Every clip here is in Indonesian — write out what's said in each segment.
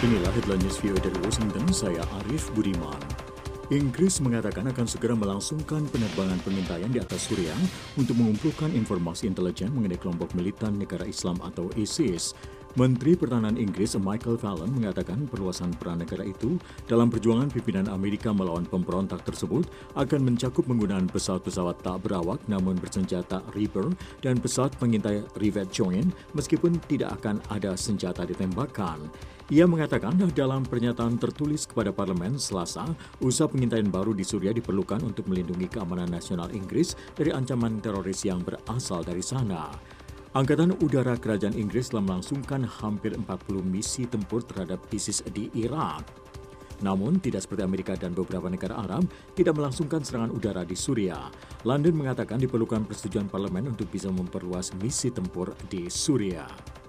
Inilah headline news VOA dari Washington, saya Arif Budiman. Inggris mengatakan akan segera melangsungkan penerbangan pengintaian di atas Suriah untuk mengumpulkan informasi intelijen mengenai kelompok militan negara Islam atau ISIS. Menteri Pertahanan Inggris Michael Fallon mengatakan perluasan peran negara itu dalam perjuangan pimpinan Amerika melawan pemberontak tersebut akan mencakup penggunaan pesawat-pesawat tak berawak namun bersenjata Reaper dan pesawat pengintai Rivet Joint meskipun tidak akan ada senjata ditembakkan. Ia mengatakan dalam pernyataan tertulis kepada parlemen Selasa, usaha pengintaian baru di Suriah diperlukan untuk melindungi keamanan nasional Inggris dari ancaman teroris yang berasal dari sana. Angkatan Udara Kerajaan Inggris telah melangsungkan hampir 40 misi tempur terhadap ISIS di Irak. Namun, tidak seperti Amerika dan beberapa negara Arab, tidak melangsungkan serangan udara di Suriah. London mengatakan diperlukan persetujuan parlemen untuk bisa memperluas misi tempur di Suriah.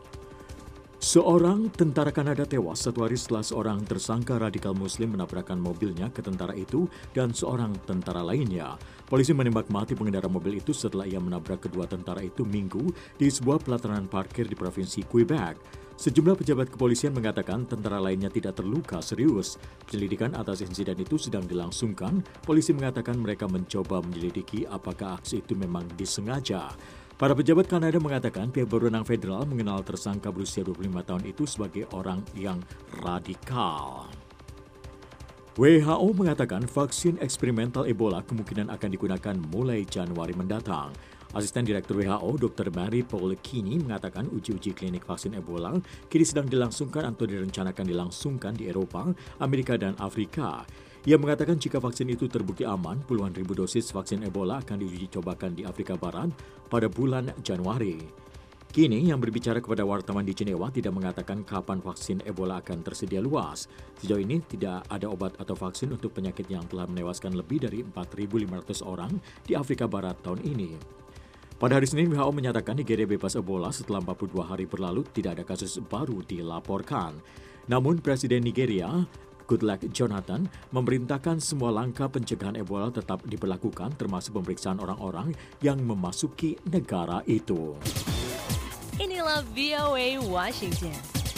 Seorang tentara Kanada tewas 1 hari setelah seorang tersangka radikal muslim menabrakkan mobilnya ke tentara itu dan seorang tentara lainnya. Polisi menembak mati pengendara mobil itu setelah ia menabrak kedua tentara itu Minggu di sebuah pelataran parkir di provinsi Quebec. Sejumlah pejabat kepolisian mengatakan tentara lainnya tidak terluka serius. Penyelidikan atas insiden itu sedang dilangsungkan. Polisi mengatakan mereka mencoba menyelidiki apakah aksi itu memang disengaja. Para pejabat Kanada mengatakan pihak berwenang federal mengenal tersangka berusia 25 tahun itu sebagai orang yang radikal. WHO mengatakan vaksin eksperimental Ebola kemungkinan akan digunakan mulai Januari mendatang. Asisten Direktur WHO Dr. Mary Paul Kini mengatakan uji-uji klinik vaksin Ebola kini sedang dilangsungkan atau direncanakan dilangsungkan di Eropa, Amerika, dan Afrika. Ia mengatakan jika vaksin itu terbukti aman, puluhan ribu dosis vaksin Ebola akan diuji cobakan di Afrika Barat pada bulan Januari. Kini yang berbicara kepada wartawan di Jenewa tidak mengatakan kapan vaksin Ebola akan tersedia luas. Sejauh ini tidak ada obat atau vaksin untuk penyakit yang telah menewaskan lebih dari 4.500 orang di Afrika Barat tahun ini. Pada hari Senin, WHO menyatakan Nigeria bebas Ebola setelah 42 hari berlalu tidak ada kasus baru dilaporkan. Namun Presiden Nigeria Goodluck Jonathan memerintahkan semua langkah pencegahan Ebola tetap diberlakukan termasuk pemeriksaan orang-orang yang memasuki negara itu. Inilah VOA Washington.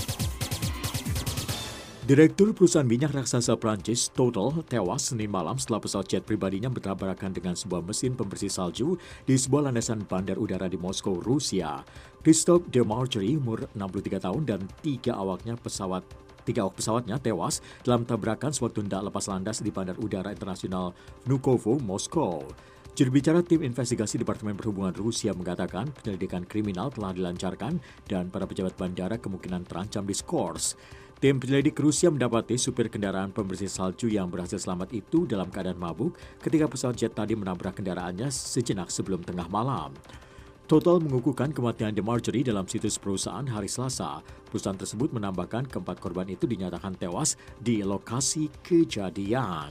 Direktur perusahaan minyak raksasa Prancis Total tewas Senin malam setelah pesawat jet pribadinya bertabrakan dengan sebuah mesin pembersih salju di sebuah landasan bandar udara di Moskow, Rusia. Christophe de Margerie, umur 63 tahun dan tiga awak pesawatnya tewas dalam tabrakan sewaktu hendak lepas landas di Bandar Udara Internasional Vnukovo, Moskow. Juru bicara tim investigasi Departemen Perhubungan Rusia mengatakan penyelidikan kriminal telah dilancarkan dan para pejabat bandara kemungkinan terancam diskors. Tim penyelidik Rusia mendapati supir kendaraan pembersih salju yang berhasil selamat itu dalam keadaan mabuk ketika pesawat jet tadi menabrak kendaraannya sejenak sebelum tengah malam. Total mengukuhkan kematian de Margerie dalam situs perusahaan hari Selasa. Perusahaan tersebut menambahkan keempat korban itu dinyatakan tewas di lokasi kejadian.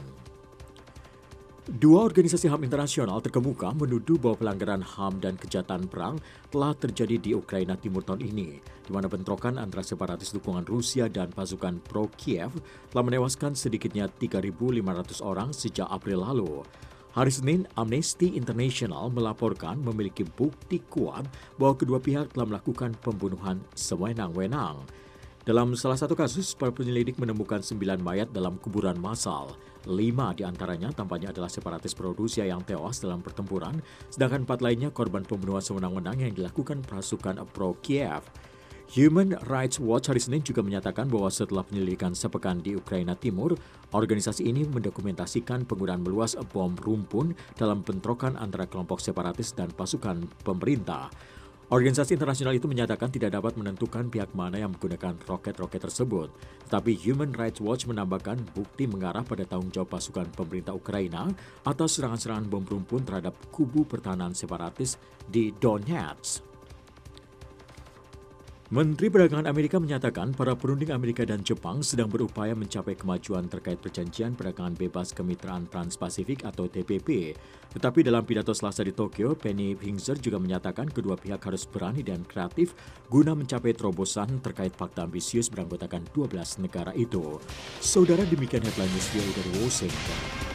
Dua organisasi HAM internasional terkemuka menuduh bahwa pelanggaran HAM dan kejahatan perang telah terjadi di Ukraina Timur tahun ini, di mana bentrokan antara separatis dukungan Rusia dan pasukan pro-Kiev telah menewaskan sedikitnya 3.500 orang sejak April lalu. Hari Senin, Amnesty International melaporkan memiliki bukti kuat bahwa kedua pihak telah melakukan pembunuhan sewenang-wenang. Dalam salah satu kasus, para penyelidik menemukan 9 mayat dalam kuburan massal. 5 diantaranya tampaknya adalah separatis pro-Rusia yang tewas dalam pertempuran, sedangkan 4 lainnya korban pembunuhan sewenang-wenang yang dilakukan pasukan pro-Kiev. Human Rights Watch hari Senin juga menyatakan bahwa setelah penyelidikan sepekan di Ukraina Timur, organisasi ini mendokumentasikan penggunaan meluas bom rumpun dalam bentrokan antara kelompok separatis dan pasukan pemerintah. Organisasi internasional itu menyatakan tidak dapat menentukan pihak mana yang menggunakan roket-roket tersebut. Tetapi Human Rights Watch menambahkan bukti mengarah pada tanggung jawab pasukan pemerintah Ukraina atas serangan-serangan bom rumpun terhadap kubu pertahanan separatis di Donetsk. Menteri Perdagangan Amerika menyatakan para perunding Amerika dan Jepang sedang berupaya mencapai kemajuan terkait perjanjian perdagangan bebas kemitraan Trans-Pasifik atau TPP. Tetapi dalam pidato Selasa di Tokyo, Penny Pinzer juga menyatakan kedua pihak harus berani dan kreatif guna mencapai terobosan terkait fakta ambisius beranggotakan 12 negara itu. Saudara, demikian headline news dari Washington.